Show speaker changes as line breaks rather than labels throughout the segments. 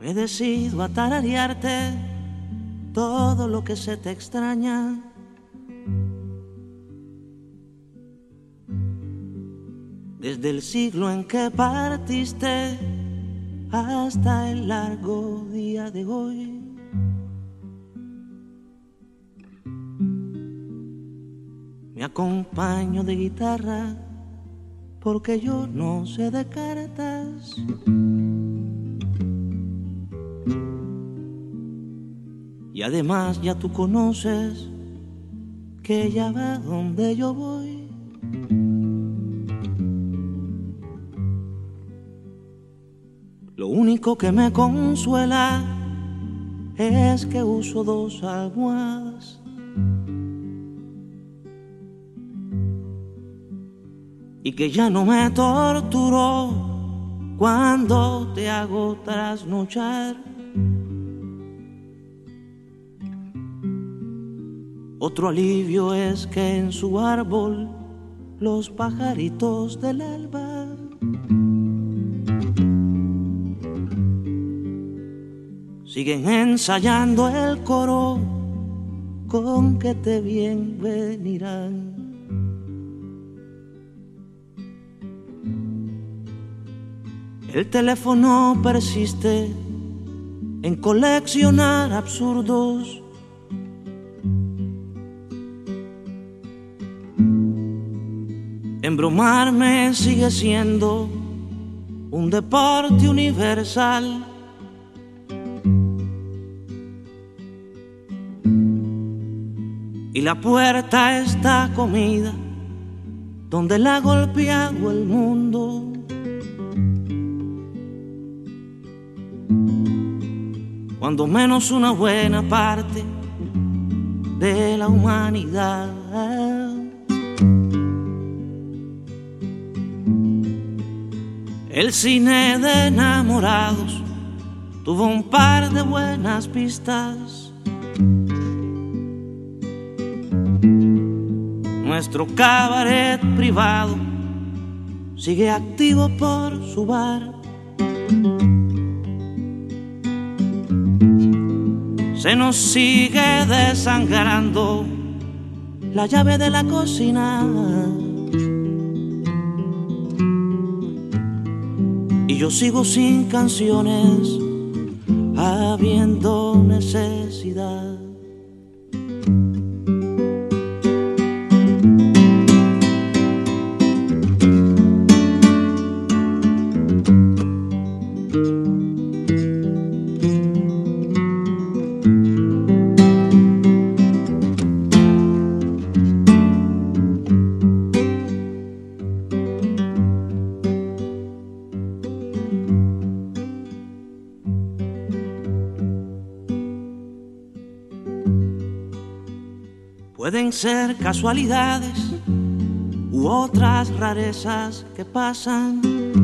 Me decido a tararearte todo lo que se te extraña. Desde el siglo en que partiste hasta el largo día de hoy. Me acompaño de guitarra porque yo no sé de cartas. Y además ya tú conoces que ella va donde yo voy. Lo único que me consuela es que uso 2 almohadas. Y que ya no me torturo cuando te hago trasnochar. Otro alivio es que en su árbol los pajaritos del alba siguen ensayando el coro con que te bien venirán. El teléfono persiste en coleccionar absurdos. Embromarme sigue siendo un deporte universal. Y la puerta está comida donde la ha golpeado el mundo. Cuando menos una buena parte de la humanidad. El cine de enamorados tuvo un par de buenas pistas. Nuestro cabaret privado sigue activo por su bar. Se nos sigue desangrando la llave de la cocina. Y yo sigo sin canciones, habiendo necesidad. Pueden ser casualidades u otras rarezas que pasan,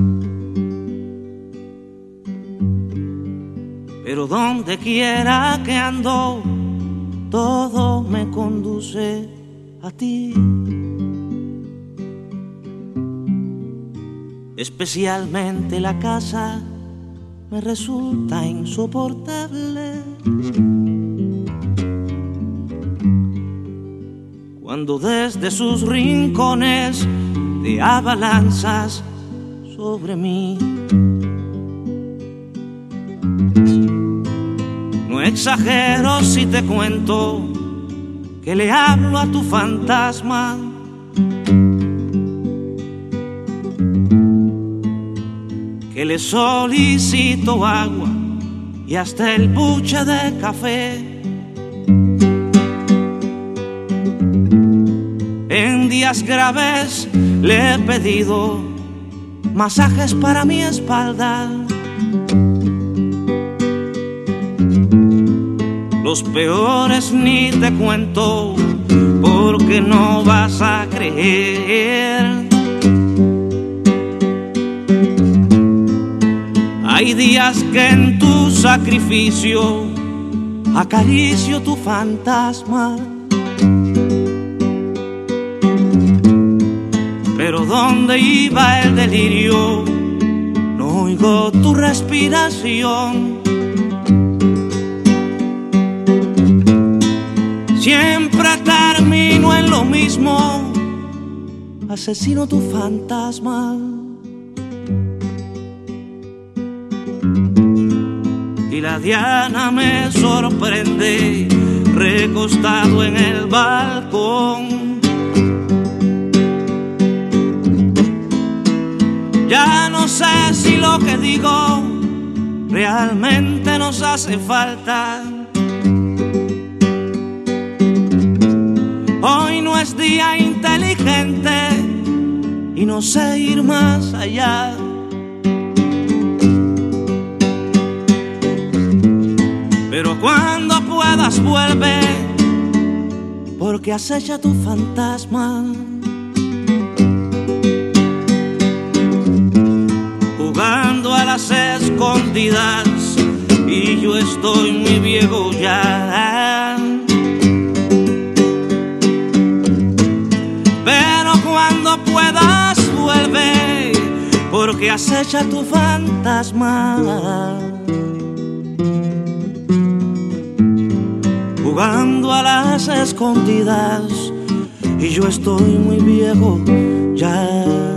pero donde quiera que ando, todo me conduce a ti. Especialmente la casa me resulta insoportable. Cuando desde sus rincones te abalanzas sobre mí. No exagero si te cuento que le hablo a tu fantasma. Que le solicito agua y hasta el buche de café. En días graves le he pedido masajes para mi espalda. Los peores ni te cuento porque no vas a creer. Hay días que en tu sacrificio acaricio tu fantasma. Pero donde iba el delirio, no oigo tu respiración. Siempre termino en lo mismo, asesino tu fantasma. Y la diana me sorprende, recostado en el balcón. Ya no sé si lo que digo realmente nos hace falta. Hoy no es día inteligente y no sé ir más allá. Pero cuando puedas vuelve, porque acecha tu fantasma. Jugando a las escondidas y yo estoy muy viejo ya. Pero cuando puedas vuelve, porque acecha tu fantasma. Jugando a las escondidas y yo estoy muy viejo ya.